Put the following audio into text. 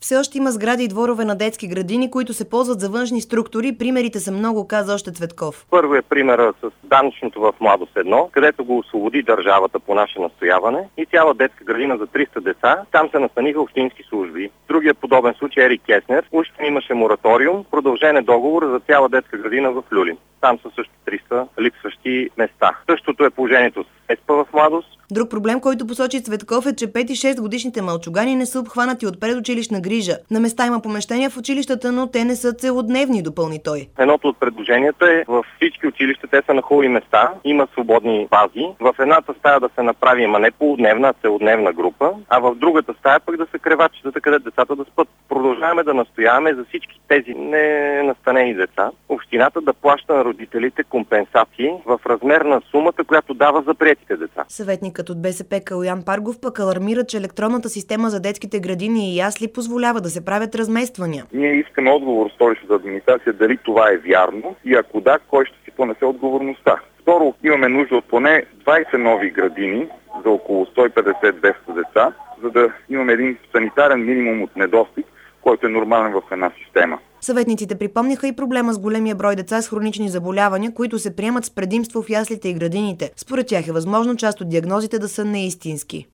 Все още има сгради и дворове на детски градини, които се ползват за външни структури. Примерите са много, каза още Цветков. Първо е примера с данъчното в Младост 1, където го освободи държавата по наше настояване и цяла детска градина за 300 деца. Там се настаниха общински служби. Другия подобен случай е Ерик Кеснер. Уж имаше мораториум, продължен е договор за цяла детска градина в Люлин. Там са също 300 липсващи места. Същото е положението с ЕСПА в Младост. Друг проблем, който посочи Цветков, е, че 5 и 6 годишните мълчугани не са обхванати от предучилищна грижа. На места има помещения в училищата, но те не са целодневни, допълни той. Едното от предложенията е във всички училища, те са на хубави места, има свободни бази. В едната стая да се направи, ама не полудневна, а целодневна група, а в другата стая пък да са креватчетата, къде децата да спят. Продължаваме да настояваме за всички тези ненастанени деца, общината да плаща на родителите компенсации в размер на сумата, която дава за приетите деца. Съветникът от БСП Калоян Паргов пък алармира, че електронната система за детските градини и ясли позволява да се правят размествания. Ние искаме отговор от столичната администрация дали това е вярно и ако да, кой ще си понесе отговорността. Второ, имаме нужда от поне 20 нови градини за около 150-200 деца, за да имаме един санитарен минимум от недостиг, който е нормален в една система. Съветниците припомниха и проблема с големия брой деца с хронични заболявания, които се приемат с предимство в яслите и градините. Според тях е възможно част от диагнозите да са неистински.